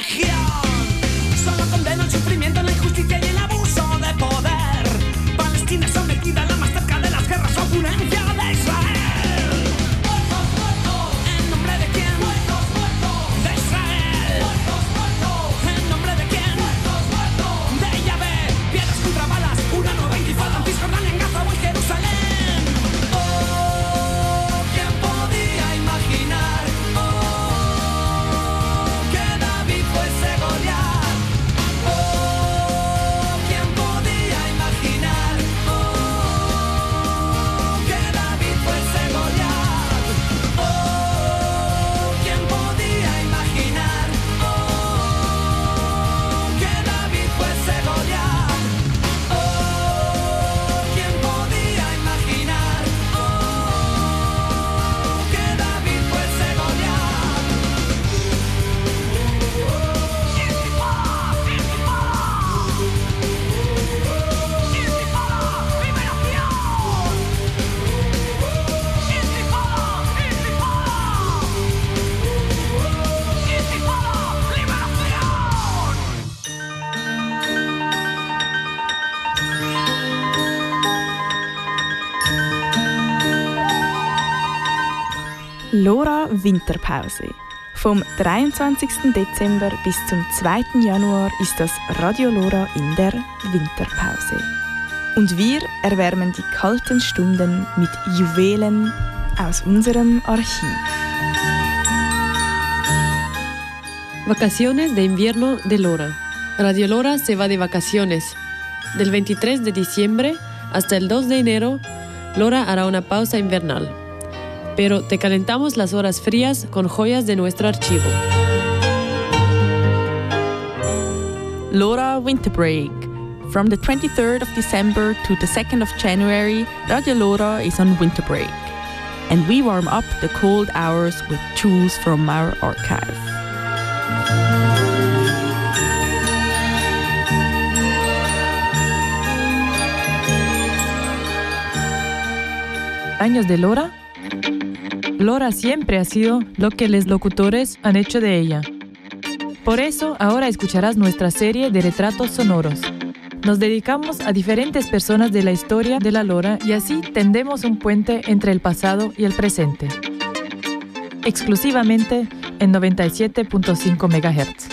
religión. Solo condena el sufrimiento, la injusticia y el abuso de poder. Palestina sometida a la más cerca de las guerras, opulencia de Israel. ¡Muertos, muertos! ¿En nombre de quién? ¡Muertos, muertos! De Israel. ¡Muertos, muertos! ¿En nombre de quién? ¡Muertos, muertos! De Yahvé. Piedras contra balas, una nueva intifada en Cisjordania, en Gaza o en Jerusalén. Oh, ¿quién podía imaginar? Oh, que David fuese Goliat. Oh, ¿quién podía imaginar? Oh, que David fuese Goliat. Oh, ¿quién podía imaginar? Oh, que David fuese Goliat. Oh, ¿quién podía imaginar? Oh, que David fuese Goliat. LoRa Winterpause. Vom 23. Dezember bis zum 2. Januar ist das Radio LoRa in der Winterpause. Und wir erwärmen die kalten Stunden mit Juwelen aus unserem Archiv. Vacaciones de invierno de LoRa. Radio LoRa se va de vacaciones. Del 23 de diciembre hasta el 2 de enero, LoRa hará una pausa invernal. Pero te calentamos las horas frías con joyas de nuestro archivo. LoRa Winter Break. From the 23rd of December to the 2nd of January, Radio LoRa is on winter break. And we warm up the cold hours with jewels from our archive. ¿Años de LoRa? LoRa siempre ha sido lo que los locutores han hecho de ella. Por eso, ahora escucharás nuestra serie de retratos sonoros. Nos dedicamos a diferentes personas de la historia de la LoRa y así tendemos un puente entre el pasado y el presente. Exclusivamente en 97.5 MHz.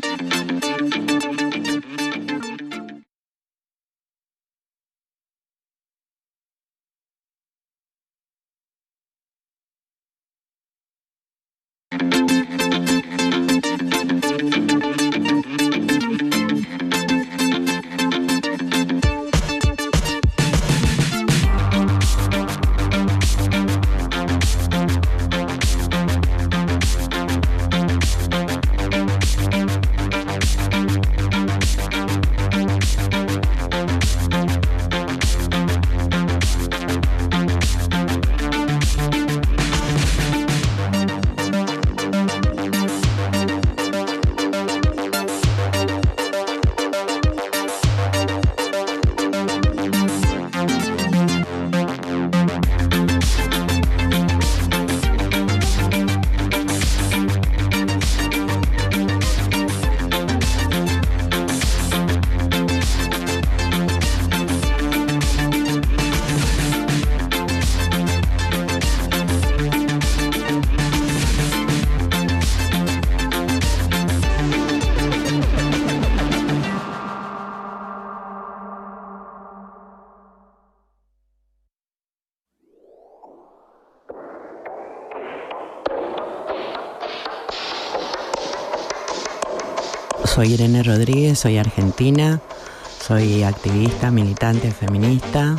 Soy Irene Rodríguez, soy argentina, soy activista, militante, feminista.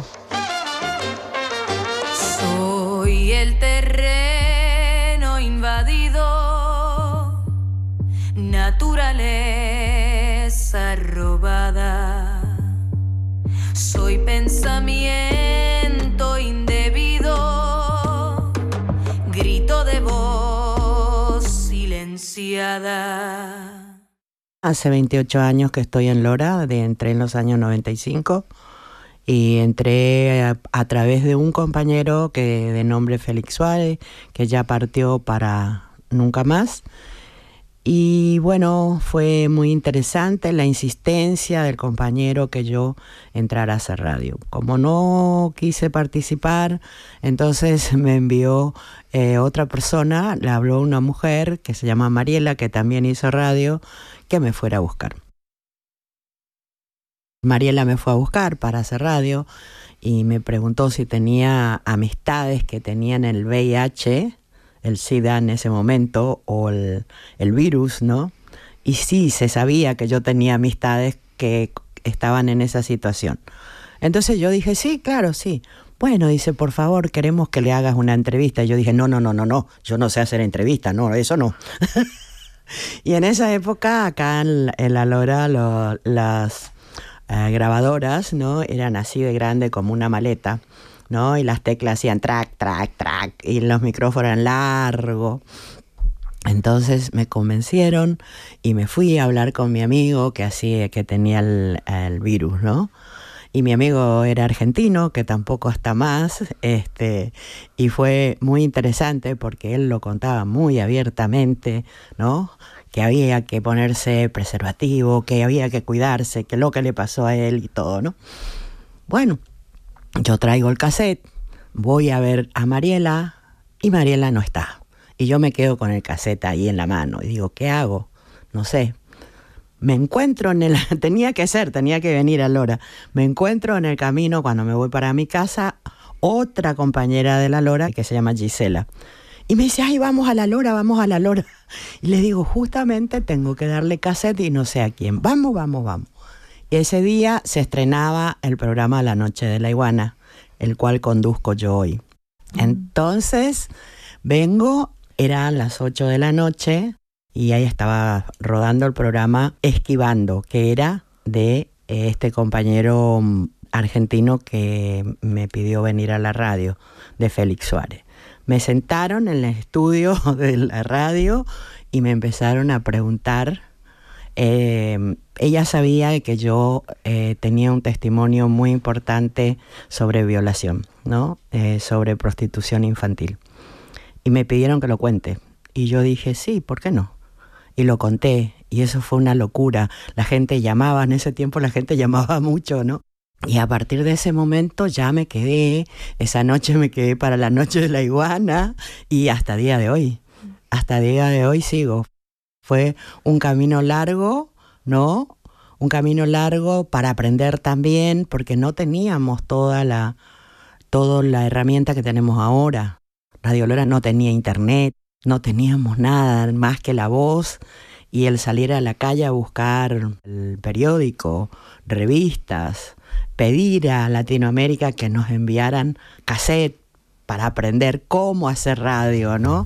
Soy el terreno invadido, naturaleza robada. Soy pensamiento indebido, grito de voz silenciada. Hace 28 años que estoy en LoRa, entré en los años 95 y entré a través de un compañero de nombre Félix Suárez, que ya partió para nunca más. Y bueno, fue muy interesante la insistencia del compañero que yo entrara a hacer radio. Como no quise participar, entonces me envió otra persona, le habló una mujer que se llama Mariela, que también hizo radio, que me fuera a buscar. Mariela me fue a buscar para hacer radio y me preguntó si tenía amistades que tenían el VIH, el SIDA en ese momento, o el virus, ¿no? Y sí, se sabía que yo tenía amistades que estaban en esa situación. Entonces yo dije, sí, claro, sí. Bueno, dice, por favor, queremos que le hagas una entrevista. Y yo dije, no, yo no sé hacer entrevistas, no, eso no. Y en esa época, acá en La Lora, las grabadoras, ¿no? Eran así de grande como una maleta, ¿no? Y las teclas hacían track, track, track, y los micrófonos eran largos. Entonces me convencieron y me fui a hablar con mi amigo que tenía el virus, ¿no? Y mi amigo era argentino, que tampoco está más, y fue muy interesante porque él lo contaba muy abiertamente, ¿no? Que había que ponerse preservativo, que había que cuidarse, que lo que le pasó a él y todo, ¿no? Bueno, yo traigo el cassette, voy a ver a Mariela y Mariela no está. Y yo me quedo con el cassette ahí en la mano y digo, ¿qué hago? No sé. Me encuentro tenía que venir a Lora. Me encuentro en el camino cuando me voy para mi casa otra compañera de La Lora que se llama Gisela. Y me dice, ay, vamos a La Lora. Y le digo, justamente tengo que darle cassette y no sé a quién. Vamos. Y ese día se estrenaba el programa La Noche de la Iguana, el cual conduzco yo hoy. Entonces, eran las 8 de la noche y ahí estaba rodando el programa Esquivando, que era de este compañero argentino que me pidió venir a la radio, de Félix Suárez. Me sentaron en el estudio de la radio y me empezaron a preguntar. Ella sabía que yo tenía un testimonio muy importante sobre violación, ¿no? Sobre prostitución infantil. Y me pidieron que lo cuente. Y yo dije, sí, ¿por qué no? Y lo conté. Y eso fue una locura. La gente llamaba, en ese tiempo la gente llamaba mucho, ¿no? Y a partir de ese momento ya me quedé. Esa noche me quedé para la Noche de la Iguana. Y hasta día de hoy. Hasta día de hoy sigo. Fue un camino largo, ¿no? Un camino largo para aprender también, porque no teníamos toda la herramienta que tenemos ahora. Radio Lora no tenía internet, no teníamos nada más que la voz y el salir a la calle a buscar el periódico, revistas, pedir a Latinoamérica que nos enviaran cassette para aprender cómo hacer radio, ¿no?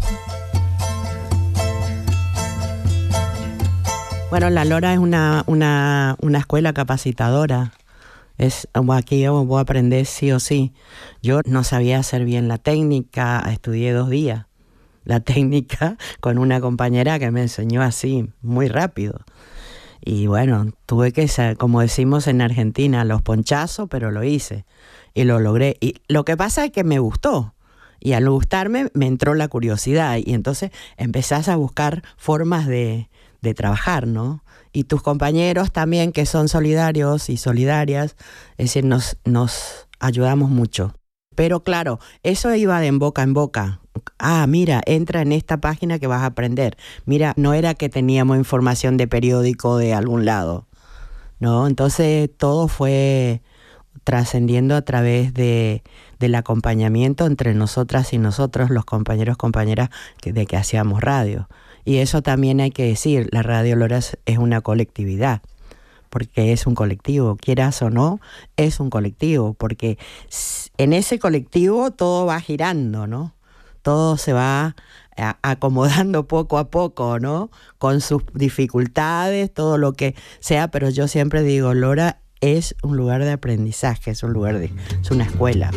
Bueno, La Lora es una escuela capacitadora. Aquí yo voy a aprender sí o sí. Yo no sabía hacer bien la técnica, estudié 2 días. La técnica con una compañera que me enseñó así, muy rápido. Y bueno, tuve que, como decimos en Argentina, los ponchazos, pero lo hice. Y lo logré. Y lo que pasa es que me gustó. Y al gustarme me entró la curiosidad. Y entonces empezás a buscar formas de trabajar, ¿no? Y tus compañeros también, que son solidarios y solidarias, es decir, nos ayudamos mucho. Pero claro, eso iba de en boca en boca. Ah, mira, entra en esta página que vas a aprender. Mira, no era que teníamos información de periódico de algún lado, ¿no? Entonces todo fue trascendiendo a través del acompañamiento entre nosotras y nosotros, los compañeros, compañeras de que hacíamos radio. Y eso también hay que decir, la Radio Lora es una colectividad, porque es un colectivo, quieras o no, es un colectivo, porque en ese colectivo todo va girando, ¿no? Todo se va acomodando poco a poco, ¿no? Con sus dificultades, todo lo que sea, pero yo siempre digo, Lora es un lugar de aprendizaje, es una escuela.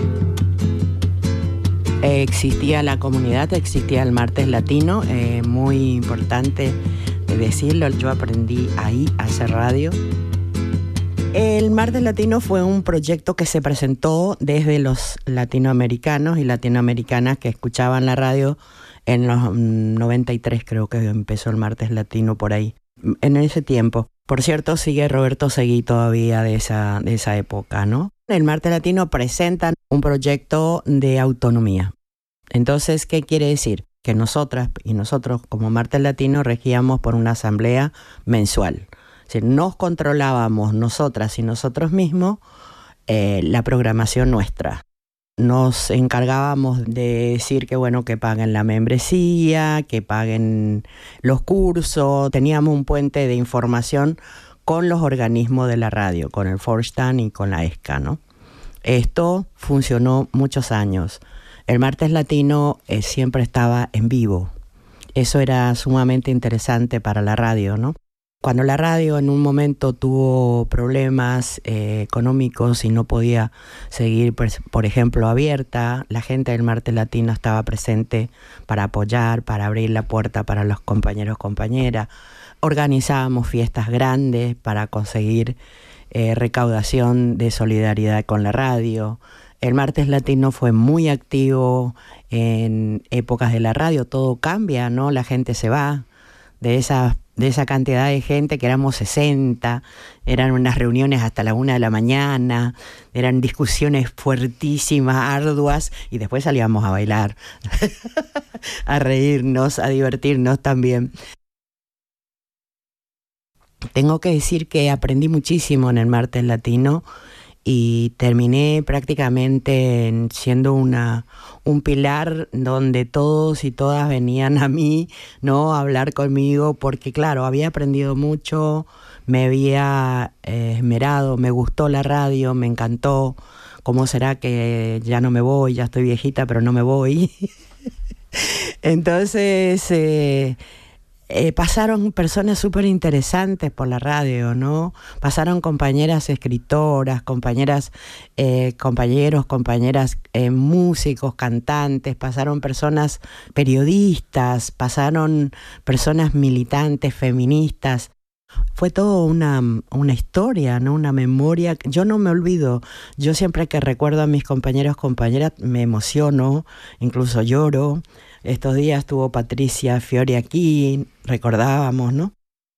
Existía la comunidad, existía el Martes Latino, muy importante decirlo, yo aprendí ahí a hacer radio. El Martes Latino fue un proyecto que se presentó desde los latinoamericanos y latinoamericanas que escuchaban la radio En los 93 creo que empezó el Martes Latino por ahí, en ese tiempo. Por cierto, sigue Roberto Seguí todavía de esa época, ¿no? El Martes Latino presenta un proyecto de autonomía. Entonces, ¿qué quiere decir? Que nosotras y nosotros como Martes Latino regíamos por una asamblea mensual. Es decir, nos controlábamos nosotras y nosotros mismos la programación nuestra. Nos encargábamos de decir que bueno, que paguen la membresía, que paguen los cursos. Teníamos un puente de información con los organismos de la radio, con el Forstan y con la ESCA, ¿no? Esto funcionó muchos años. El Martes Latino siempre estaba en vivo. Eso era sumamente interesante para la radio, ¿no? Cuando la radio en un momento tuvo problemas económicos y no podía seguir, por ejemplo, abierta, la gente del Martes Latino estaba presente para apoyar, para abrir la puerta para los compañeros, compañeras. Organizábamos fiestas grandes para conseguir recaudación de solidaridad con la radio. El Martes Latino fue muy activo en épocas de la radio. Todo cambia, ¿no? La gente se va de esa cantidad de gente, que éramos 60, eran unas reuniones hasta la 1 de la mañana, eran discusiones fuertísimas, arduas, y después salíamos a bailar, a reírnos, a divertirnos también. Tengo que decir que aprendí muchísimo en el Martes Latino y terminé prácticamente siendo un pilar donde todos y todas venían a mí, ¿no?, a hablar conmigo, porque claro, había aprendido mucho, me había esmerado, me gustó la radio, me encantó. ¿Cómo será que ya no me voy? Ya estoy viejita, pero no me voy. Entonces pasaron personas súper interesantes por la radio, ¿no? Pasaron compañeras escritoras, compañeras, compañeros, compañeras músicos, cantantes, pasaron personas periodistas, pasaron personas militantes, feministas. Fue todo una historia, ¿no? Una memoria. Yo no me olvido. Yo siempre que recuerdo a mis compañeros, compañeras, me emociono, incluso lloro. Estos días estuvo Patricia Fiori aquí, recordábamos, ¿no?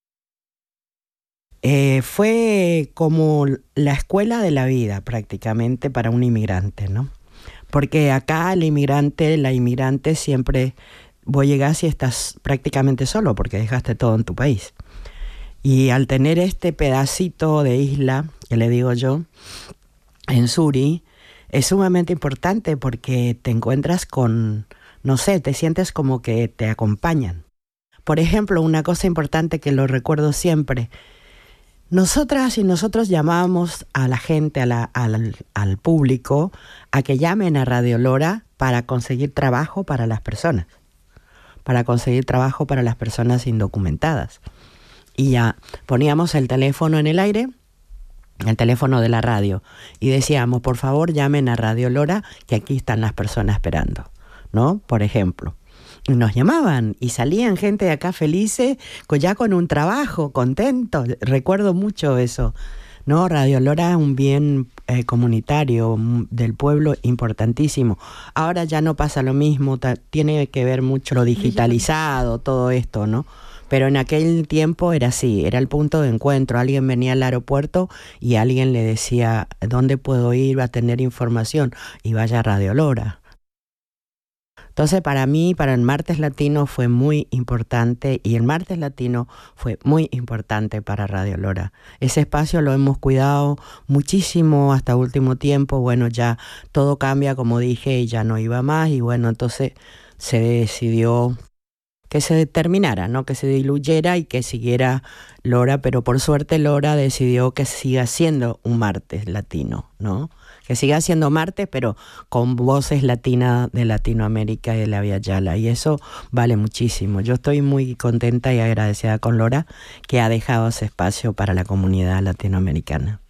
Fue como la escuela de la vida prácticamente para un inmigrante, ¿no? Porque acá la inmigrante siempre, vos llegás y estás prácticamente solo porque dejaste todo en tu país. Y al tener este pedacito de isla, que le digo yo, en Suri, es sumamente importante porque te encuentras con, no sé, te sientes como que te acompañan. Por ejemplo, una cosa importante que lo recuerdo siempre, nosotras y nosotros llamábamos a la gente, al público, a que llamen a Radio Lora para conseguir trabajo para las personas, indocumentadas. Y ya poníamos el teléfono en el aire, el teléfono de la radio, y decíamos, por favor, llamen a Radio Lora, que aquí están las personas esperando, ¿no? Por ejemplo. Y nos llamaban y salían gente de acá felices, ya con un trabajo, contentos. Recuerdo mucho eso, ¿no? Radio Lora es un bien comunitario del pueblo importantísimo. Ahora ya no pasa lo mismo, tiene que ver mucho lo digitalizado, todo esto, ¿no? Pero en aquel tiempo era así, era el punto de encuentro. Alguien venía al aeropuerto y alguien le decía, ¿dónde puedo ir a tener información? Y vaya a Radio Lora. Entonces, para mí, para el Martes Latino fue muy importante, y el Martes Latino fue muy importante para Radio Lora. Ese espacio lo hemos cuidado muchísimo hasta último tiempo. Bueno, ya todo cambia, como dije, y ya no iba más. Y bueno, entonces se decidió que se terminara, ¿no? Que se diluyera y que siguiera Lora, pero por suerte Lora decidió que siga siendo un Martes Latino, ¿no? Que siga siendo martes, pero con voces latinas de Latinoamérica y de la Vía Yala, y eso vale muchísimo. Yo estoy muy contenta y agradecida con Lora, que ha dejado ese espacio para la comunidad latinoamericana.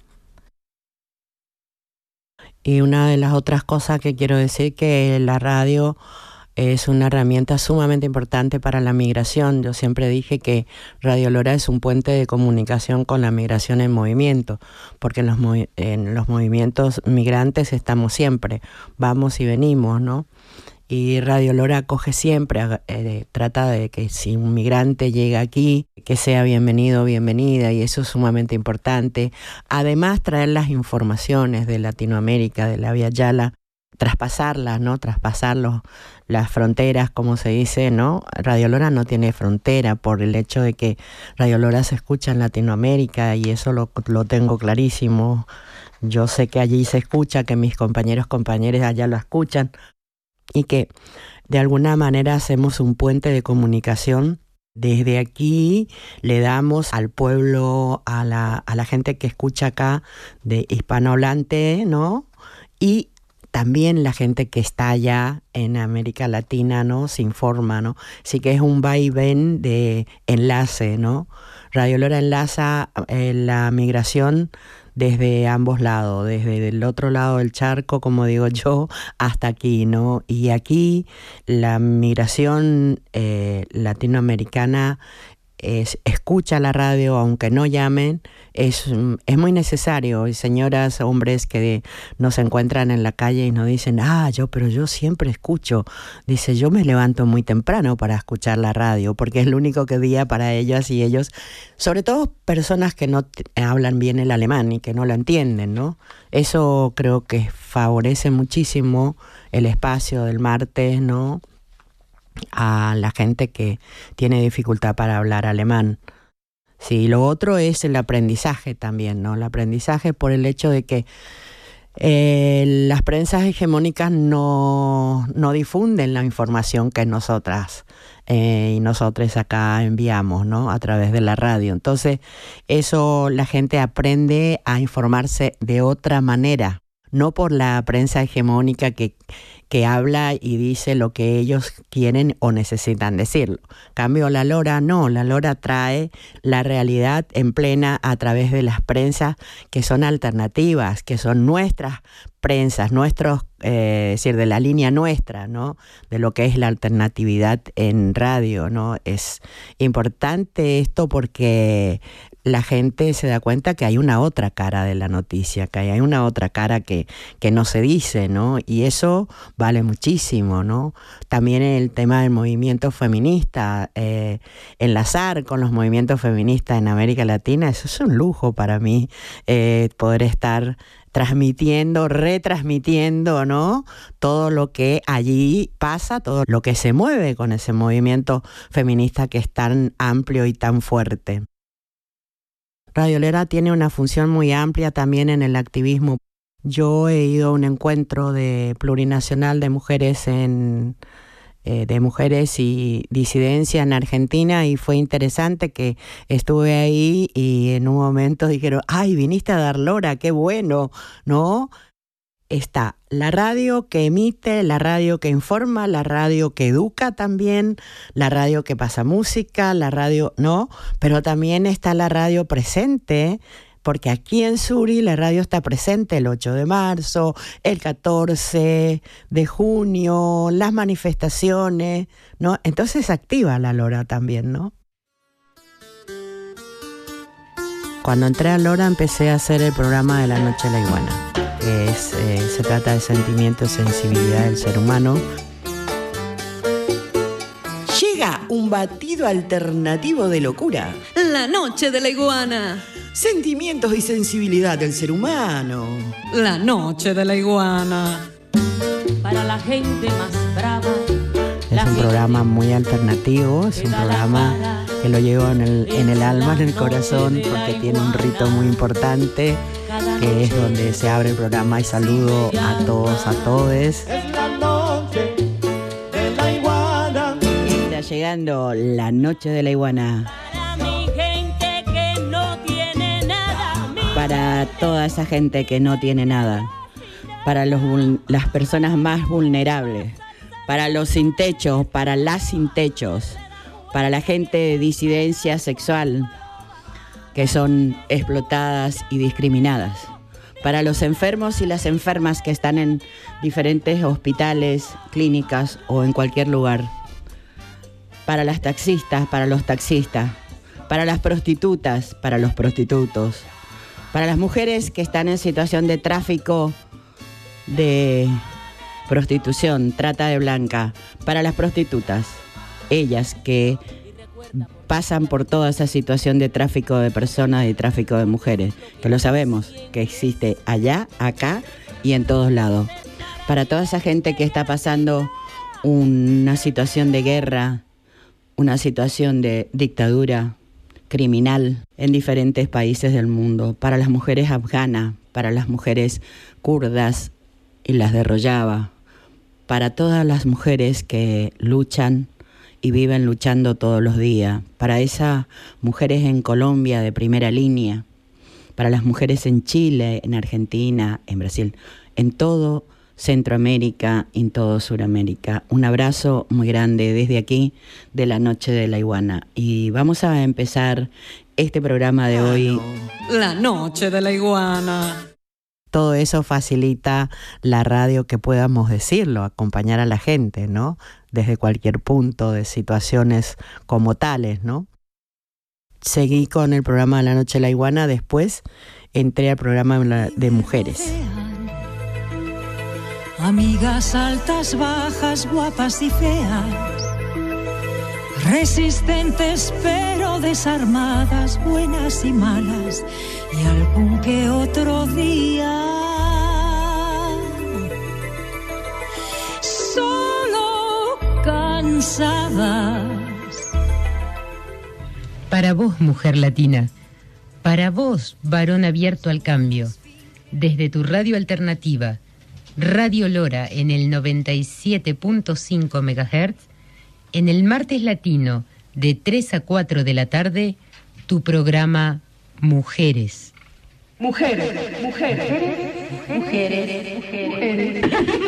Y una de las otras cosas que quiero decir, que la radio es una herramienta sumamente importante para la migración. Yo siempre dije que Radio Lora es un puente de comunicación con la migración en movimiento, porque en los movimientos migrantes estamos siempre, vamos y venimos, ¿no? Y Radio Lora acoge siempre, trata de que si un migrante llega aquí, que sea bienvenido o bienvenida, y eso es sumamente importante. Además, traer las informaciones de Latinoamérica, de la Via Yala, traspasarlas, ¿no? Traspasar las fronteras, como se dice, ¿no? Radio Lora no tiene frontera por el hecho de que Radio Lora se escucha en Latinoamérica, y eso lo tengo clarísimo. Yo sé que allí se escucha, que mis compañeras allá lo escuchan, y que de alguna manera hacemos un puente de comunicación. Desde aquí le damos al pueblo, a la gente que escucha acá de hispanohablante, ¿no? Y también la gente que está allá en América Latina, ¿no? Se informa, ¿no? Así que es un vaivén de enlace, ¿no? Radio Lora enlaza la migración desde ambos lados, desde el otro lado del charco, como digo yo, hasta aquí, ¿no? Y aquí la migración latinoamericana escucha la radio, aunque no llamen, es muy necesario. Y señoras, hombres que nos encuentran en la calle y nos dicen, pero yo siempre escucho. Dice, yo me levanto muy temprano para escuchar la radio, porque es el único día para ellas y ellos, sobre todo personas que no hablan bien el alemán y que no lo entienden, ¿no? Eso creo que favorece muchísimo el espacio del martes, ¿no? A la gente que tiene dificultad para hablar alemán. Sí, lo otro es el aprendizaje también, ¿no? El aprendizaje por el hecho de que las prensas hegemónicas no difunden la información que nosotras y nosotros acá enviamos, ¿no? A través de la radio. Entonces, eso la gente aprende a informarse de otra manera, no por la prensa hegemónica que habla y dice lo que ellos quieren o necesitan decirlo. Cambio la Lora, no, la Lora trae la realidad en plena a través de las prensas que son alternativas, que son nuestras prensas, nuestros, es decir, de la línea nuestra, ¿no? De lo que es la alternatividad en radio, ¿no? Es importante esto porque la gente se da cuenta que hay una otra cara de la noticia, que hay una otra cara que no se dice, ¿no? Y eso vale muchísimo, ¿no? También el tema del movimiento feminista, enlazar con los movimientos feministas en América Latina, eso es un lujo para mí, poder estar transmitiendo, retransmitiendo, ¿no? Todo lo que allí pasa, todo lo que se mueve con ese movimiento feminista que es tan amplio y tan fuerte. Radio Lora tiene una función muy amplia también en el activismo. Yo he ido a un encuentro plurinacional de mujeres de mujeres y disidencia en Argentina, y fue interesante que estuve ahí y en un momento dijeron, ¡ay, viniste a dar Lora, qué bueno!, ¿no? Está la radio que emite, la radio que informa, la radio que educa también, la radio que pasa música, la radio, ¿no? Pero también está la radio presente, porque aquí en Suri la radio está presente el 8 de marzo, el 14 de junio, las manifestaciones, ¿no? Entonces activa la Lora también, ¿no? Cuando entré a Lora empecé a hacer el programa de la Noche de la Iguana. Se trata de sentimiento y sensibilidad del ser humano. Llega un batido alternativo de locura. La Noche de la Iguana. Sentimientos y sensibilidad del ser humano. La Noche de la Iguana. Para la gente más brava. Es un programa muy alternativo, es un programa que lo llevo en el alma, en el corazón, porque tiene un rito muy importante, que es donde se abre el programa y saludo a todos, a todes. Es la noche de la iguana. Está llegando la Noche de la Iguana. Para mi gente que no tiene nada. Para toda esa gente que no tiene nada. Para las personas más vulnerables. Para los sin techos, para las sin techos. Para la gente de disidencia sexual que son explotadas y discriminadas. Para los enfermos y las enfermas que están en diferentes hospitales, clínicas o en cualquier lugar. Para las taxistas, para los taxistas. Para las prostitutas, para los prostitutos. Para las mujeres que están en situación de tráfico de prostitución, trata de blanca, para las prostitutas, ellas que pasan por toda esa situación de tráfico de personas y tráfico de mujeres, que lo sabemos, que existe allá, acá y en todos lados. Para toda esa gente que está pasando una situación de guerra, una situación de dictadura criminal en diferentes países del mundo, para las mujeres afganas, para las mujeres kurdas y las de Rojava, para todas las mujeres que luchan y viven luchando todos los días, para esas mujeres en Colombia de primera línea, para las mujeres en Chile, en Argentina, en Brasil, en todo Centroamérica, en todo Suramérica. Un abrazo muy grande desde aquí, de la Noche de la Iguana. Y vamos a empezar este programa de hoy. La Noche de la Iguana. Todo eso facilita la radio que podamos decirlo, acompañar a la gente, ¿no? Desde cualquier punto de situaciones como tales, ¿no? Seguí con el programa de la Noche de la Iguana, después entré al programa de mujeres. Amigas altas, bajas, guapas y feas, resistentes pero desarmadas, buenas y malas, y algún que otro día solo cansadas. Para vos, mujer latina, para vos, varón abierto al cambio, desde tu radio alternativa, Radio Lora en el 97.5 MHz, en el martes latino de 3 a 4 de la tarde, tu programa Mujeres. Mujeres, mujeres, mujeres, mujeres.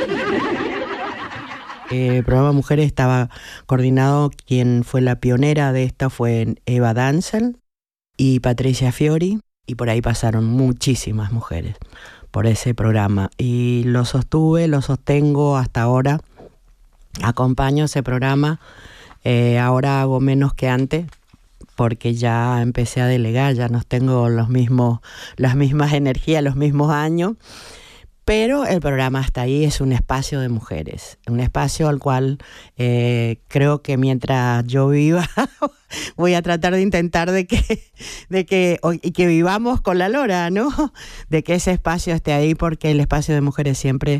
El programa Mujeres estaba coordinado, quien fue la pionera de esta fue Eva Dancel y Patricia Fiori, y por ahí pasaron muchísimas mujeres por ese programa, y lo sostengo hasta ahora, acompaño ese programa, ahora hago menos que antes, porque ya empecé a delegar, ya no tengo las mismas energías, los mismos años, pero el programa hasta ahí es un espacio de mujeres, un espacio al cual creo que mientras yo viva voy a tratar de intentar de que vivamos con la Lora, ¿no? De que ese espacio esté ahí, porque el espacio de mujeres siempre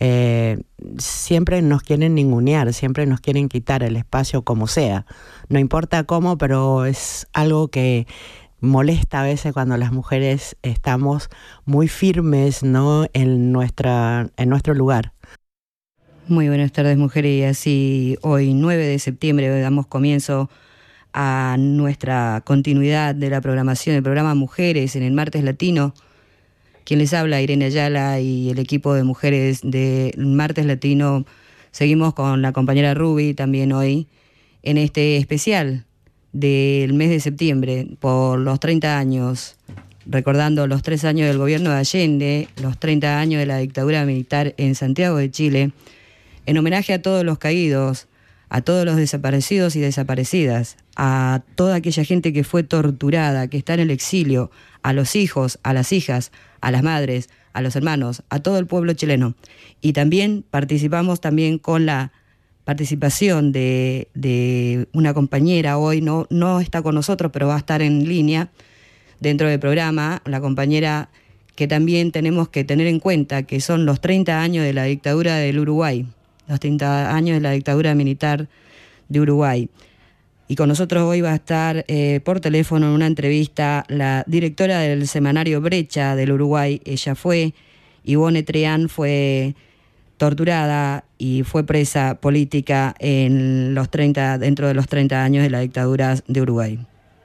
nos quieren ningunear, siempre nos quieren quitar el espacio como sea, no importa cómo, pero es algo que molesta a veces cuando las mujeres estamos muy firmes, ¿no? en nuestro lugar. Muy buenas tardes, mujeres, y así hoy 9 de septiembre damos comienzo a nuestra continuidad de la programación del programa Mujeres en el Martes Latino. Quien les habla, Irene Ayala, y el equipo de mujeres del Martes Latino. Seguimos con la compañera Ruby también hoy en este especial del mes de septiembre por los 30 años, recordando los 3 años del gobierno de Allende, los 30 años de la dictadura militar en Santiago de Chile, en homenaje a todos los caídos, a todos los desaparecidos y desaparecidas, a toda aquella gente que fue torturada, que está en el exilio, a los hijos, a las hijas, a las madres, a los hermanos, a todo el pueblo chileno. Y también participamos también con la participación de una compañera, hoy no está con nosotros, pero va a estar en línea dentro del programa, la compañera que también tenemos que tener en cuenta, que son los 30 años de la dictadura del Uruguay, los 30 años de la dictadura militar de Uruguay. Y con nosotros hoy va a estar por teléfono en una entrevista la directora del semanario Brecha del Uruguay. Ella fue, Ivonne Treán, fue torturada y fue presa política dentro de los 30 años de la dictadura de Uruguay.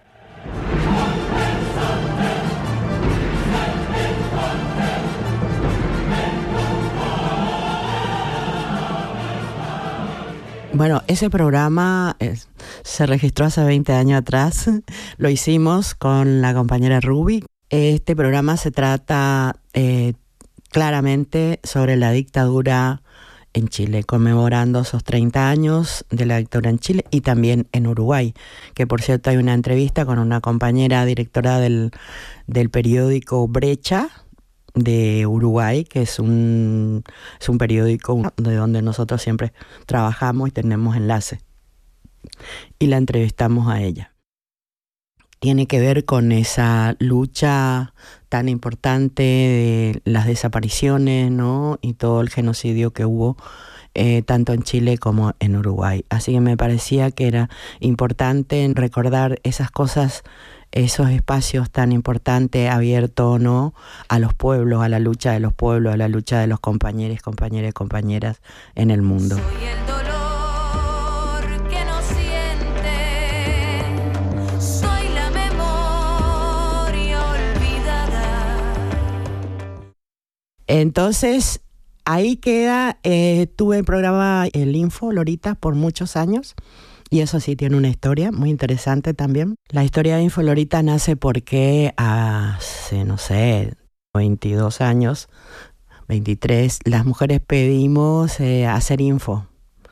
Bueno, ese programa se registró hace 20 años atrás, lo hicimos con la compañera Ruby. Este programa se trata claramente sobre la dictadura en Chile, conmemorando esos 30 años de la dictadura en Chile y también en Uruguay, que por cierto hay una entrevista con una compañera directora del periódico Brecha, de Uruguay, que es un periódico de donde nosotros siempre trabajamos y tenemos enlace. Y la entrevistamos a ella. Tiene que ver con esa lucha tan importante de las desapariciones, ¿no? Y todo el genocidio que hubo tanto en Chile como en Uruguay. Así que me parecía que era importante recordar esas cosas, esos espacios tan importantes abiertos, ¿no? A los pueblos, a la lucha de los pueblos, a la lucha de los compañeros, compañeras y compañeras en el mundo. Soy el dolor que no siente, soy la memoria olvidada. Entonces, ahí queda, tuve el programa El Info Lorita por muchos años. Y eso sí tiene una historia muy interesante también. La historia de Info Lorita nace porque hace, 22 años, 23, las mujeres pedimos hacer info.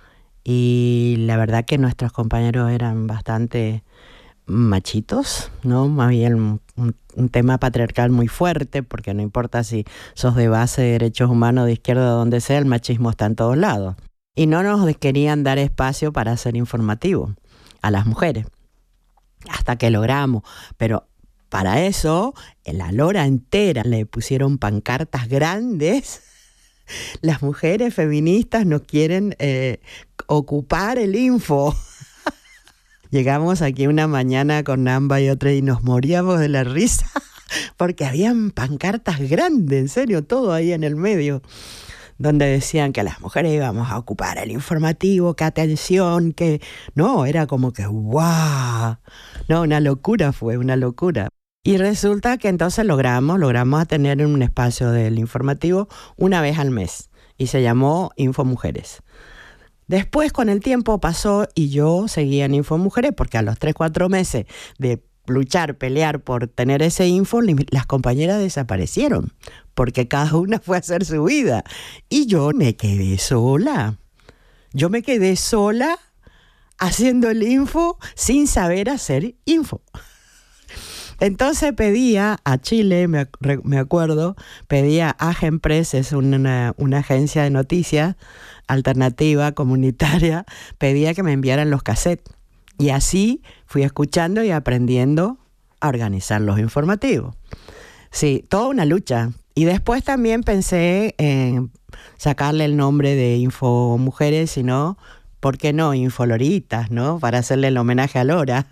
Y la verdad que nuestros compañeros eran bastante machitos, ¿no? Había un tema patriarcal muy fuerte, porque no importa si sos de base de derechos humanos, de izquierda o donde sea, el machismo está en todos lados. Y no nos querían dar espacio para hacer informativo a las mujeres, hasta que logramos. Pero para eso, en la Lora entera le pusieron pancartas grandes. Las mujeres feministas no quieren ocupar el info. Llegamos aquí una mañana con Namba y otra y nos moríamos de la risa, porque habían pancartas grandes, en serio, todo ahí en el medio, donde decían que las mujeres íbamos a ocupar el informativo, que atención, que... No, era como que ¡guau! No, una locura fue, una locura. Y resulta que entonces logramos tener un espacio del informativo una vez al mes, y se llamó Info Mujeres. Después, con el tiempo pasó y yo seguía en Info Mujeres, porque a los 3-4 meses de luchar, pelear por tener ese info, las compañeras desaparecieron, porque cada una fue a hacer su vida. Y yo me quedé sola. Yo me quedé sola haciendo el info sin saber hacer info. Entonces pedía a Chile, me acuerdo, pedía a Agenpress, es una agencia de noticias alternativa, comunitaria, pedía que me enviaran los cassettes. Y así fui escuchando y aprendiendo a organizar los informativos. Sí, toda una lucha. Y después también pensé en sacarle el nombre de Info Mujeres, sino, ¿por qué no? Info Loritas, ¿no? Para hacerle el homenaje a Lora.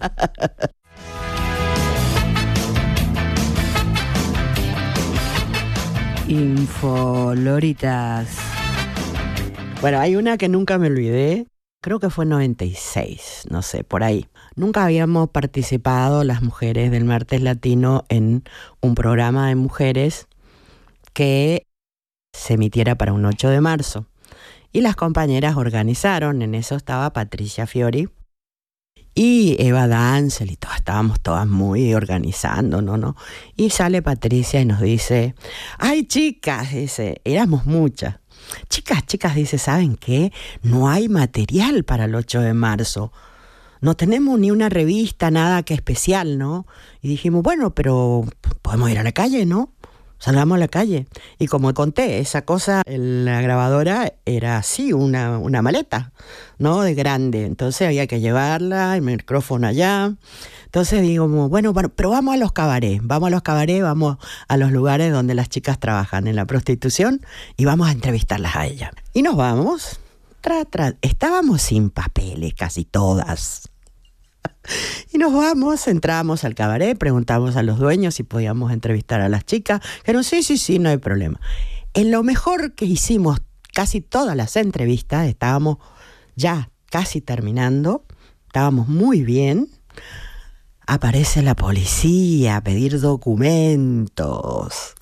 Info Loritas. Bueno, hay una que nunca me olvidé. Creo que fue en 96, no sé, por ahí. Nunca habíamos participado las mujeres del Martes Latino en un programa de mujeres que se emitiera para un 8 de marzo. Y las compañeras organizaron, en eso estaba Patricia Fiori y Eva Dancel y todas, estábamos todas muy organizando, ¿no? Y sale Patricia y nos dice, ¡ay, chicas! Dice, éramos muchas. Chicas, dice, ¿saben qué? No hay material para el 8 de marzo. No tenemos ni una revista, nada que especial, ¿no? Y dijimos, bueno, pero podemos ir a la calle, ¿no? Salgamos a la calle. Y como conté, esa cosa, la grabadora era así, una maleta, ¿no? De grande. Entonces había que llevarla, el micrófono allá. Entonces digo, bueno, pero vamos a los cabarets, vamos a los lugares donde las chicas trabajan en la prostitución y vamos a entrevistarlas a ellas. Y nos vamos, estábamos sin papeles casi todas. Y nos vamos, entramos al cabaret, preguntamos a los dueños si podíamos entrevistar a las chicas. Dijeron, sí, no hay problema. En lo mejor que hicimos casi todas las entrevistas, estábamos ya casi terminando, estábamos muy bien. Aparece la policía a pedir documentos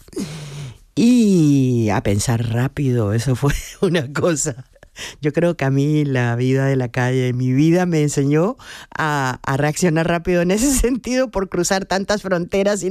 y a pensar rápido, eso fue una cosa. Yo creo que a mí la vida de la calle, mi vida me enseñó a reaccionar rápido en ese sentido por cruzar tantas fronteras